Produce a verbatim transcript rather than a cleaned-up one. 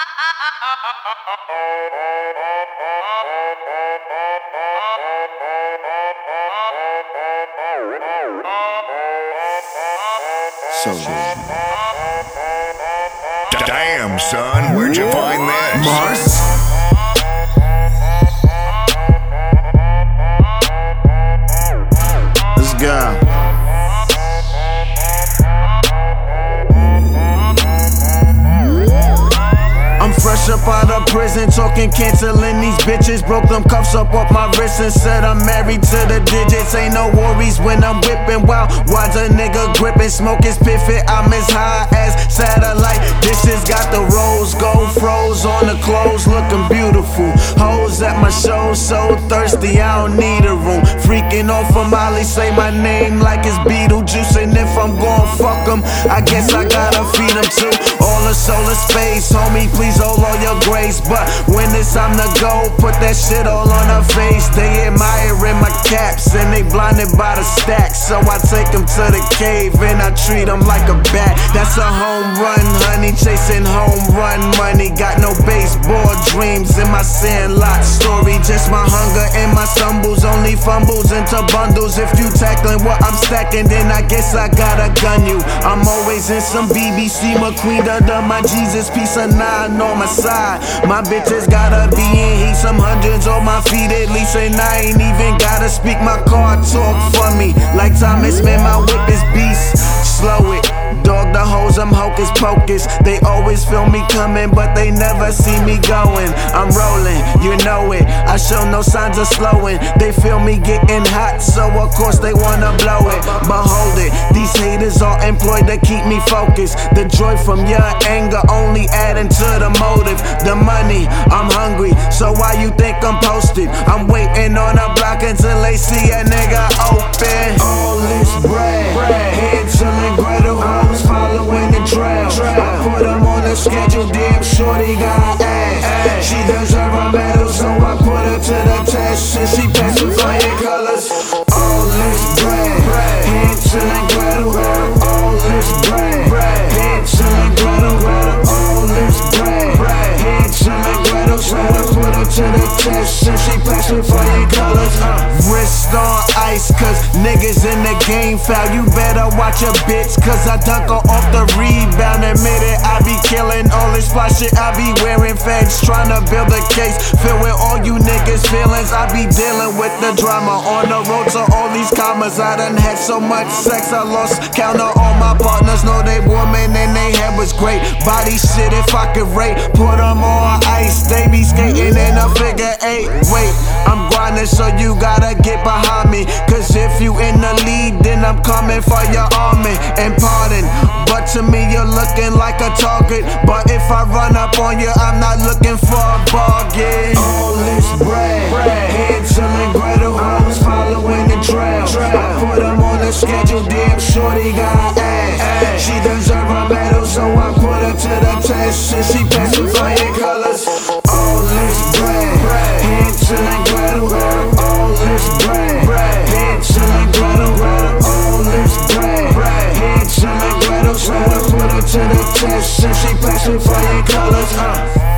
So good. Damn, son, where'd you find this? Mars? Let's go. I'm fresh up out of prison, talking canceling these bitches. Broke them cuffs up off my wrist and said I'm married to the digits. Ain't no worries when I'm whipping. Wow, why's a nigga gripping? Smoke is piffin', I'm as high as satellite dishes. Got the rose gold froze on the clothes, looking beautiful. Hoes at my show, so thirsty, I don't need a room. Freaking off of Molly, say my name like it's Beetlejuice. And if I'm gon' fuck 'em, I guess I gotta feed 'em too. All the solar space, homie, please hold all your grace. But when it's time to go, put that shit all on her face. They admiring my caps and they blinded by the stacks. So I take them to the cave and I treat them like a bat. That's a home run, honey, chasing home run money. Got no baseball dreams in my sandlot story. Just my hunger and my stumbles, only fumbles into bundles. If you tackling what I'm stacking, then I guess I gotta gun you. I'm always in some B B C McQueen under my Jesus piece of nine on my side. My bitches gotta be in heat, some hundreds on my feet at least. And I ain't even gotta speak, my car talk for me. Like Thomas, man, my whip is beast. Slow it, dog, the hoes, I'm hocus pocus. They always feel me coming, but they never see me going. I'm rolling, you know it, I show no signs of slowing. They feel me getting hot, so of course they wanna blow it. But hold it, these haters are employed to keep me focused. The joy from your anger only adding to the motive. The money, I'm hungry, so why you think I'm posted? I'm waiting on a block until they see a nigga open. All this bread, Hansel and Gretel, hoes following the trail. I put them on the schedule, damn shorty got ass. She deserve a medal, so I put her to the test. And she passed with flying colors. All this bread, Hansel and Gretel, all this bread, Hansel and Gretel, all this bread, Hansel and Gretel, so I put her to the test. And she passed with flying colors. Wrist on ice, cause niggas in the game foul. You better watch your bitch, cause I dunk her off the rebound. Admit it, I be killing all this fly shit. I be wearing feds, trying to build a case. Fill with all you niggas' feelings. I be dealing with the drama. On the road to all these commas. I done had so much sex, I lost count of all my partners. Know they woman and they head was great. Body shit if I could rate. Put them on ice, they be skating in a figure eight. Wait, I'm grinding, so you gotta get behind me. Cause if you in the lead, then I'm coming for your army. And pardon, but to me you're looking like a target. But if I run up on you, I'm not looking for a bargain. All this bread, Hansel and Gretel, hoes following the trail. I put them on the schedule, damn shorty got ass. She deserve a medal, so I put her to the test. And she passed with flying colors. All this bread, Hansel and Gretel, all this bread, Hansel and Gretel, all this bread, Hansel and Gretel, so I put her to the test. And she passed with flying colors.